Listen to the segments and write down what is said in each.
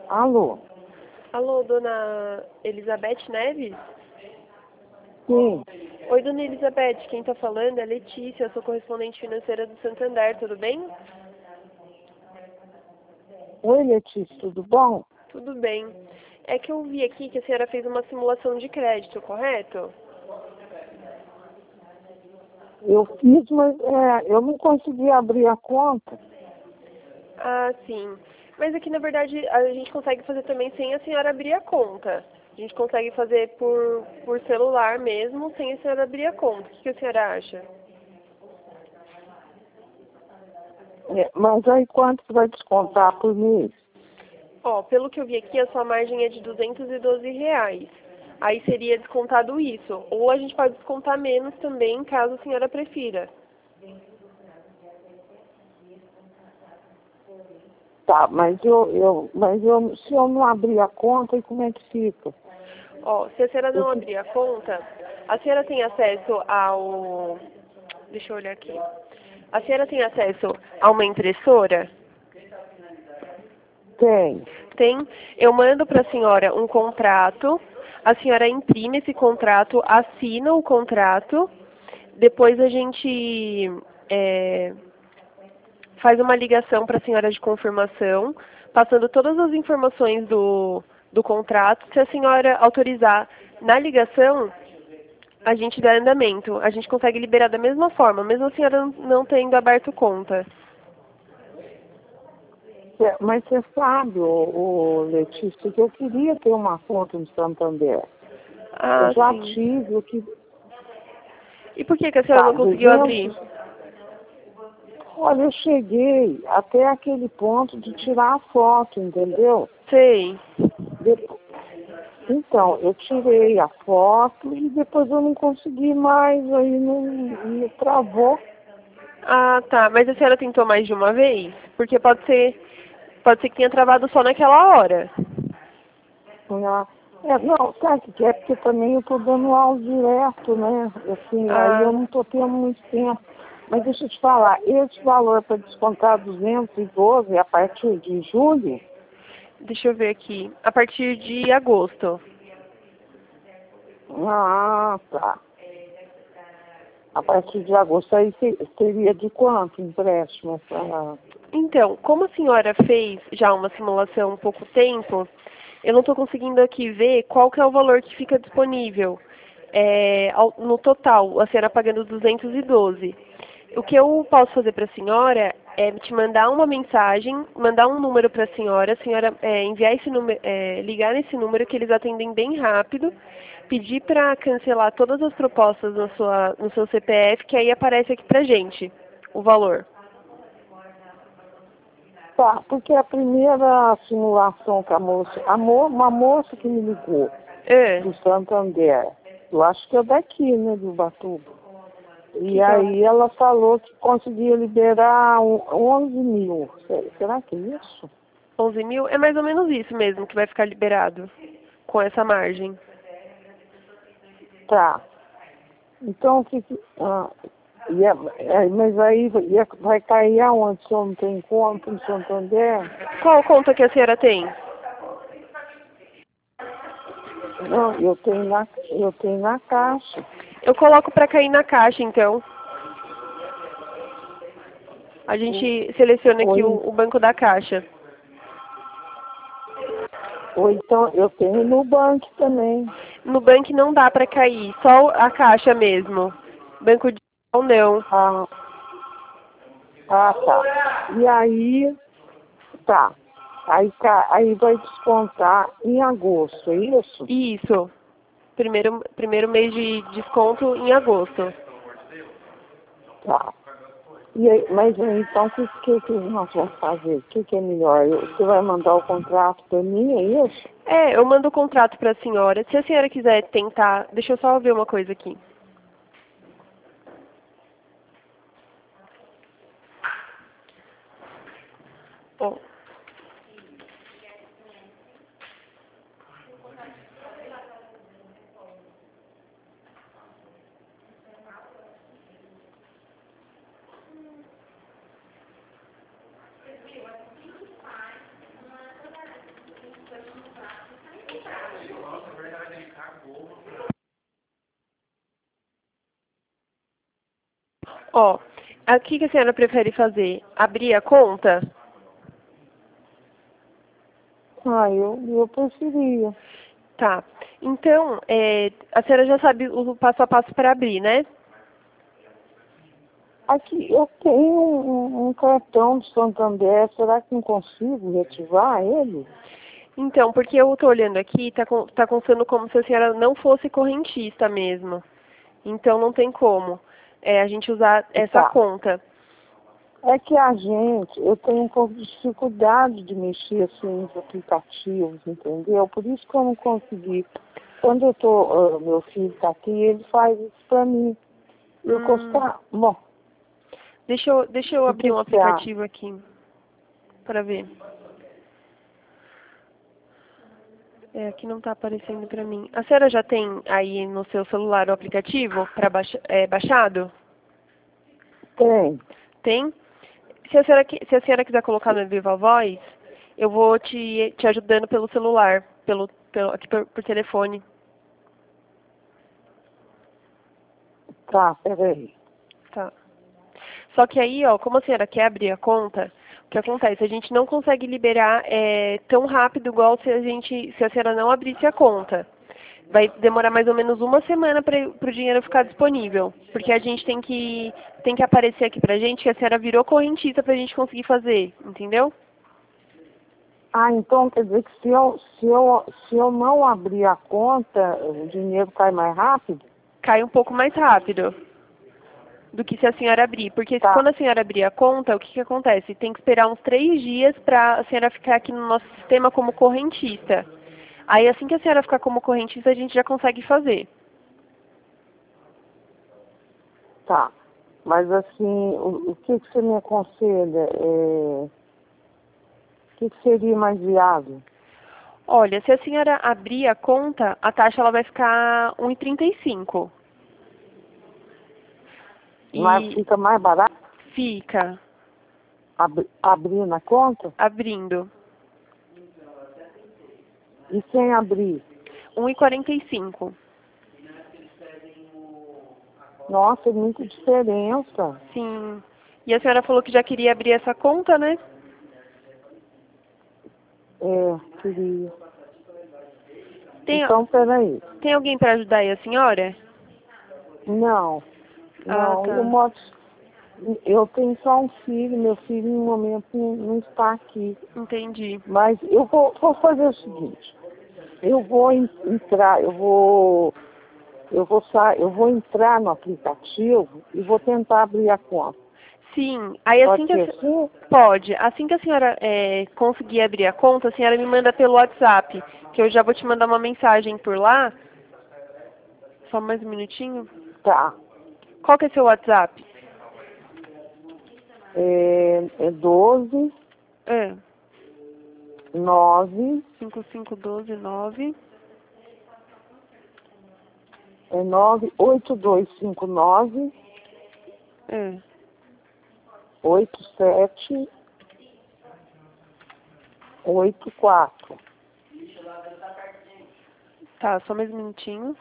Alô? Alô, dona Elizabeth Neves? Sim. Oi, dona Elizabeth, quem está falando é Letícia, eu sou correspondente financeira do Santander, tudo bem? Oi, Letícia, tudo bom? Tudo bem. É que eu vi aqui que a senhora fez uma simulação de crédito, correto? Eu fiz, mas eu não consegui abrir a conta. Ah, sim. Mas aqui, na verdade, a gente consegue fazer também sem a senhora abrir a conta. A gente consegue fazer por celular mesmo, sem a senhora abrir a conta. O que a senhora acha? Mas aí quanto que vai descontar por mês? Ó, pelo que eu vi aqui, a sua margem é de R$ 212. Aí seria descontado isso. Ou a gente pode descontar menos também, caso a senhora prefira. Tá, mas se eu não abrir a conta, aí como é que fica? Ó, se a senhora Eu não que- abrir a conta, a senhora tem acesso ao... Deixa eu olhar aqui. A senhora tem acesso a uma impressora? Tem. Tem. Eu mando para a senhora um contrato. A senhora imprime esse contrato, assina o contrato. Depois a gente faz uma ligação para a senhora de confirmação, passando todas as informações do contrato. Se a senhora autorizar na ligação, a gente dá andamento. A gente consegue liberar da mesma forma, mesmo a senhora não tendo aberto conta. Mas você sabe, Letícia, que eu queria ter uma conta no Santander. Eu Ah, já sim. tive, E por que a senhora tá, não conseguiu abrir? 200. Olha, eu cheguei até aquele ponto de tirar a foto, entendeu? Sei. Depo- Então, eu tirei a foto e depois eu não consegui mais, aí não me travou. Ah, tá. Mas a senhora tentou mais de uma vez? Porque pode ser que tenha travado só naquela hora. Né? Não, sabe o que é? Porque também eu estou dando aula direto, né? Assim, aí eu Ah, não estou tendo muito tempo. Mas deixa eu te falar, esse valor para descontar 212 a partir de julho, deixa eu ver aqui. A partir de agosto. tá. A partir de agosto, aí seria de quanto empréstimo? Então, como a senhora fez já uma simulação há pouco tempo, eu não estou conseguindo aqui ver qual que é o valor que fica disponível no total, a senhora pagando 212. O que eu posso fazer para a senhora é te mandar uma mensagem, mandar um número para a senhora enviar esse número, ligar nesse número que eles atendem bem rápido, pedir para cancelar todas as propostas no seu CPF, que aí aparece aqui para gente o valor. Tá, porque a primeira simulação que uma moça que me ligou É. do Santander, eu acho que é daqui, né, do Ubatuba. E Que aí ela falou que conseguia liberar 11 mil. Será que é isso? 11 mil? É mais ou menos isso mesmo que vai ficar liberado com essa margem. Tá. Então, mas aí vai cair aonde? Se eu não tenho conta no Santander? Qual conta que a senhora tem? Não, eu tenho na Caixa. Eu coloco para cair na caixa, então. A gente seleciona aqui Ou, o banco da caixa. ou então eu tenho no banco também. No banco não dá para cair, só a caixa mesmo. Banco digital não. Ah, tá. E aí, tá. Aí vai descontar em agosto, é isso? Isso. Primeiro mês de desconto em agosto. Tá. E aí, mas aí, então, o que nós vamos fazer? O que é melhor? Você vai mandar o contrato para mim, é isso? Eu mando o contrato para a senhora. Se a senhora quiser tentar, deixa eu só ver uma coisa aqui. Ó, Ó, o que a senhora prefere fazer? Abrir a conta? Ah, eu preferia. Tá. Então, a senhora já sabe o passo a passo para abrir, né? Aqui, eu tenho um cartão de Santander, será que não consigo reativar ele? Então, porque eu estou olhando aqui, tá constando como se a senhora não fosse correntista mesmo. Então, não tem como a gente usar essa Tá. conta. É que eu tenho um pouco de dificuldade de mexer assim nos aplicativos, entendeu? Por isso que eu não consegui. Quando meu filho está aqui, ele faz isso para mim. Eu gostar. Bom, Deixa eu o abrir que um você acha? aplicativo aqui para ver. Aqui não está aparecendo para mim. A senhora já tem aí no seu celular o aplicativo para baixado? Tem. Tem? Se a senhora quiser colocar no Viva Voz, eu vou te ajudando pelo celular, aqui por telefone. Tá, peraí. Tá. Só que aí, ó, como a senhora quer abrir a conta, o que acontece? A gente não consegue liberar tão rápido igual se a senhora não abrisse a conta. Vai demorar mais ou menos uma semana para o dinheiro ficar disponível. Porque a gente tem que aparecer aqui pra gente que a senhora virou correntista pra gente conseguir fazer, entendeu? Ah, então quer dizer que se eu não abrir a conta, o dinheiro cai mais rápido? Cai um pouco mais rápido do que se a senhora abrir. Porque Tá, quando a senhora abrir a conta, o que acontece? Tem que esperar uns 3 dias para a senhora ficar aqui no nosso sistema como correntista. Aí assim que a senhora ficar como correntista, a gente já consegue fazer. tá. Mas assim, o que você me aconselha? O que seria mais viável? Olha, se a senhora abrir a conta, a taxa ela vai ficar 1,35. Mas E fica mais barato fica abrir na conta? abrindo E sem abrir? 1,45. Nossa, é muita diferença. Sim. E a senhora falou que já queria abrir essa conta, né? Queria. Tem, Então, peraí. tem alguém para ajudar aí a senhora? Não, Ah, não, tá. eu tenho só um filho, meu filho no momento não está aqui. Entendi. Mas eu vou fazer o seguinte, eu vou entrar, eu vou entrar no aplicativo e vou tentar abrir a conta. Sim. Aí Pode ser assim? pode. Assim que a senhora conseguir abrir a conta, a senhora me manda pelo WhatsApp, que eu já vou te mandar uma mensagem por lá. Só mais um minutinho. Tá. Qual que é seu WhatsApp? É 12 É. 9 55129. 98259 É. 8784. Tá, só mais um minutinho.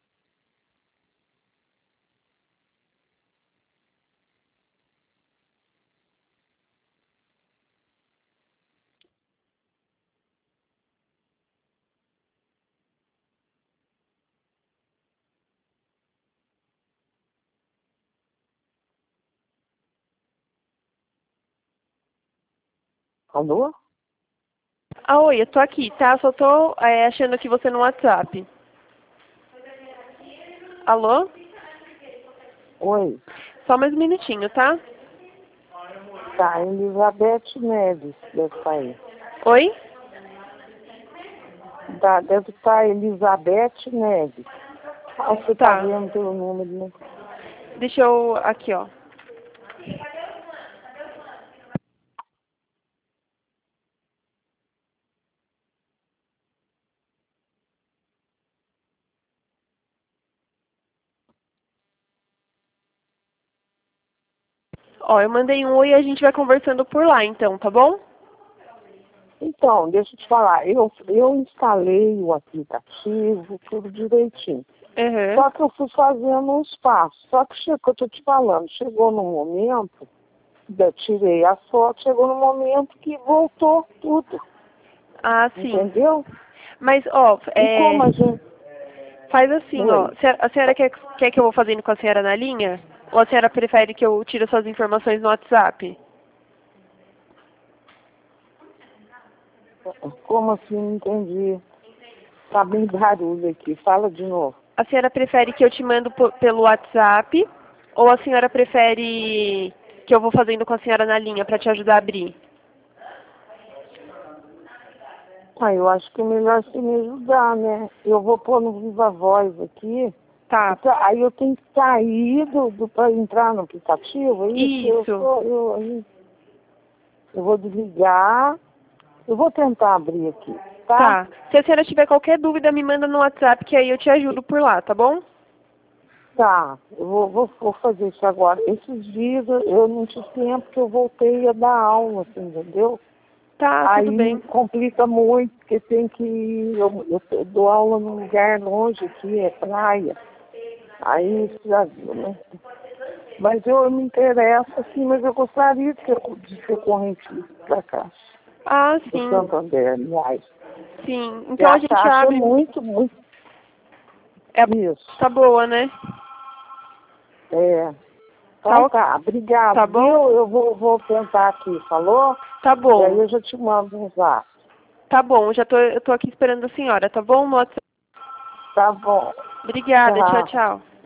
Alô? Ah, oi, eu tô aqui, tá? Só tô achando que você no WhatsApp. Alô? Oi. Só mais um minutinho, tá? Tá, Elizabeth Neves deve estar aí. Oi? Deve estar Elizabeth Neves. Ah, você tá Tá. vendo pelo número, né? Deixa eu... Aqui, ó. Ó, eu mandei um oi e a gente vai conversando por lá, então, tá bom? Então, deixa eu te falar, eu instalei o aplicativo, tudo direitinho. Uhum. Só que eu fui fazendo uns passos. Só que chegou, eu tô te falando, chegou num momento, eu tirei a foto, chegou num momento que voltou tudo. Ah, sim. Entendeu? Mas, ó, E como a gente. faz assim, ó. Oi. A senhora quer que eu vou fazendo com a senhora na linha? Ou a senhora prefere que eu tire suas informações no WhatsApp? Como assim? Não entendi. Tá bem barulho aqui. Fala de novo. A senhora prefere que eu te mando pelo WhatsApp? Ou a senhora prefere que eu vou fazendo com a senhora na linha para te ajudar a abrir? Ah, eu acho que é melhor você me ajudar, né? Eu vou pôr no Viva Voz aqui. Tá. Então, aí eu tenho que sair para entrar no aplicativo, é isso? Isso. Eu vou desligar. Eu vou tentar abrir aqui, tá? Tá. Se a senhora tiver qualquer dúvida, me manda no WhatsApp que aí eu te ajudo por lá, tá bom? Tá, eu vou fazer isso agora. Esses dias eu não tive tempo que eu voltei a dar aula, assim, entendeu? Tá, tudo Aí bem. complica muito, porque tem que ir, eu dou aula num lugar longe aqui, é praia. Aí isso já viu, né? Mas eu me interesso, assim, mas eu gostaria de ser correntista pra cá, Ah, do sim. Santander, aliás. Sim. E Então a a gente taxa é abre. muito, muito É, isso. tá boa, né? É. Tá, Então tá, obrigado, tá bom? viu? Eu vou tentar aqui, falou? Tá E aí bom. eu já te mando um zap. Tá bom, eu tô aqui esperando a senhora, tá bom? No WhatsApp. Tá bom. Obrigada, tchau, Tchau. tchau.